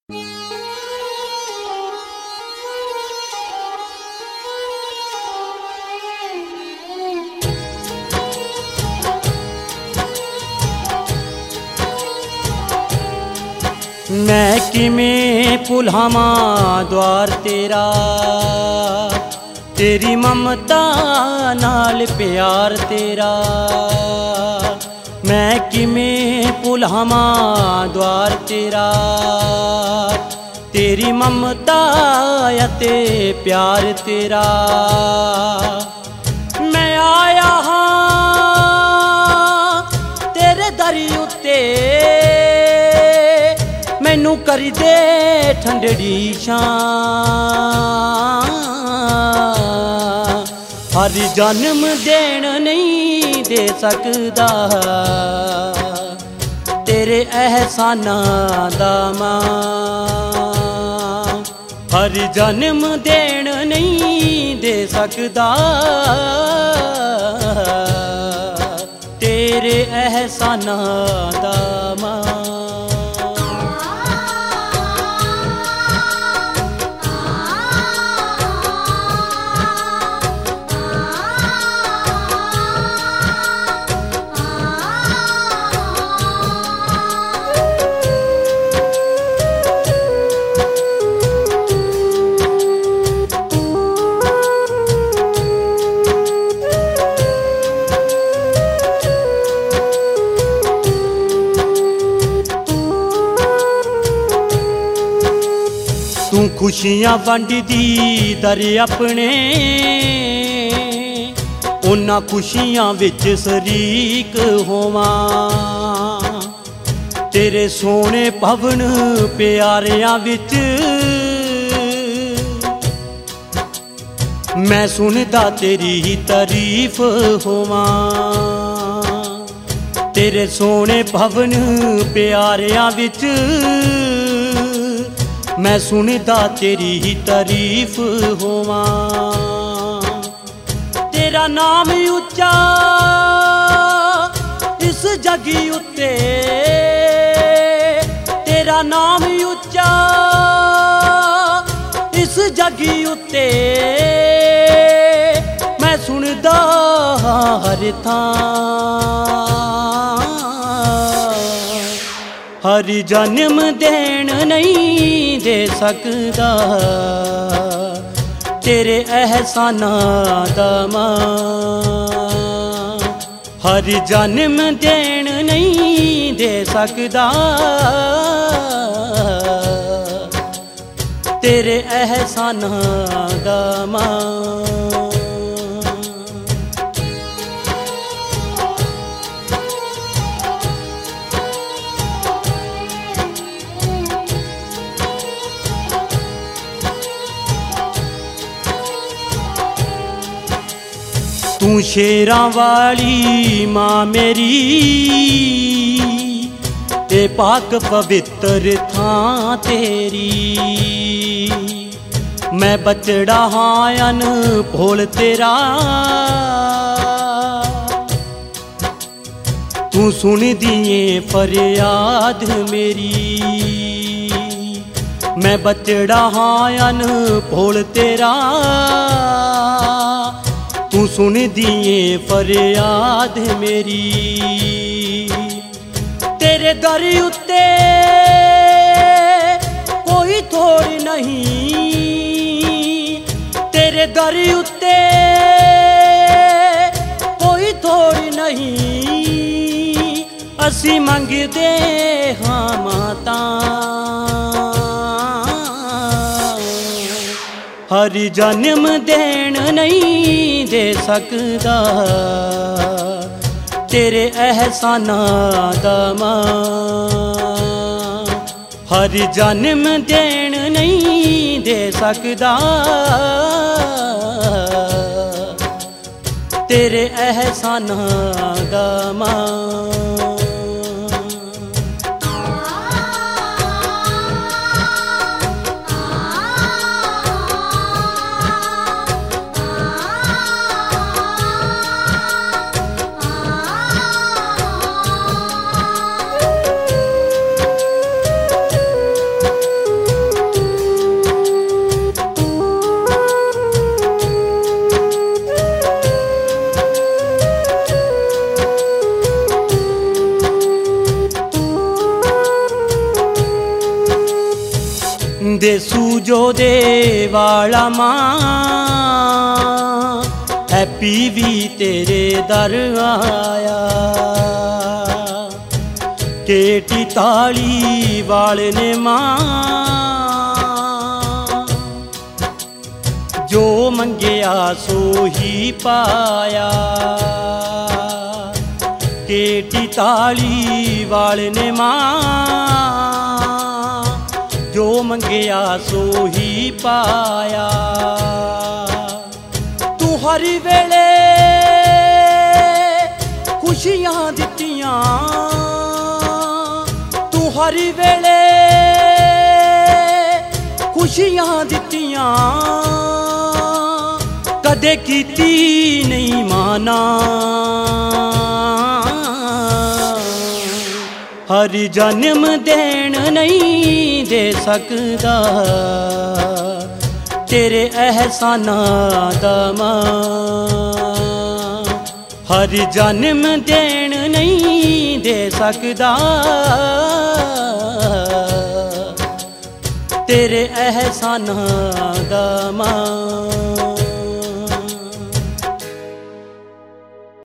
मैं किमें भुलावां द्वार तेरा, तेरी ममता नाल प्यार तेरा। मैं किमें भुलावां द्वार तेरा, तेरी ममता ते प्यार तेरा। मैं आया हाँ तेरे दर उत्ते, मैनू कर दे ठंडड़ी छां। हर जन्म देन नहीं दे सकदा, तेरे एहसानां दा मां। हर जन्म देन नहीं दे सकदा, तेरे एहसानां दा मां। तू खुशियां वंडदी दर अपने, उन्हां खुशियां विच शरीक होवां। तेरे सोने भवन प्यारियां विच मैं सुनदा तेरी तारीफ होवां। तेरे सोने भवन प्यारियां विच मैं सुनदा तेरी तारीफ होवां। तेरा नाम उच्चा इस जगी उत्ते, तेरा नाम उच्चा इस जगी उत्ते। मैं सुनदा हर थां, हर जन्म देन नहीं दे सकदा, तेरे एहसानां दा मां। हर जन्म देन नहीं दे सकदा, तेरे एहसानां दा मां। तू शेरां वाली मां मेरी, ते पाक पवित्र थां तेरी। मैं बचड़ा हां अनभोल तेरा, तू सुन दिए फरियाद मेरी। मैं बचड़ा हां अनभोल तेरा, तू सुन दिए फरियाद मेरी। तेरे दर उत्ते कोई थोड़ नहीं, तेरे दर उत्ते कोई थोड़ नहीं। असी मंगदे हां माता, हर जन्म देन नहीं दे सकदा, तेरे एहसानां दा मां। हर जन्म देन नहीं दे सकदा, तेरे एहसानां दा मां। देसू जो दे वाला मां हैप्पी भी तेरे दर आया। केटी ताली वाले ने मां जो मंगया सो ही पाया। केटी ताली वाले ने मां जो मंगया सो ही पाया। तू हर वेले खुशियां दित्तियां, तू हर वेले खुशियां दित्तियां, कदे कीती नहीं माना। हर जन्म देन नहीं दे सकदा तेरे एहसानां दा मां। हर जन्म देन नहीं दे सकदा तेरे एहसानां दा मां।